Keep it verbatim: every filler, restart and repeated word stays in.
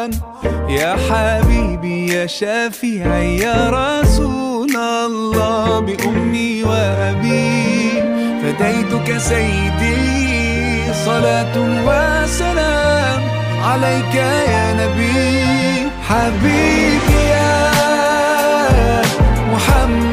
يا حبيبي يا شفيعي يا رسول الله، بأمي وأبي فديتك سيدي، صلاة وسلام عليك يا نبي. حبيبي يا محمد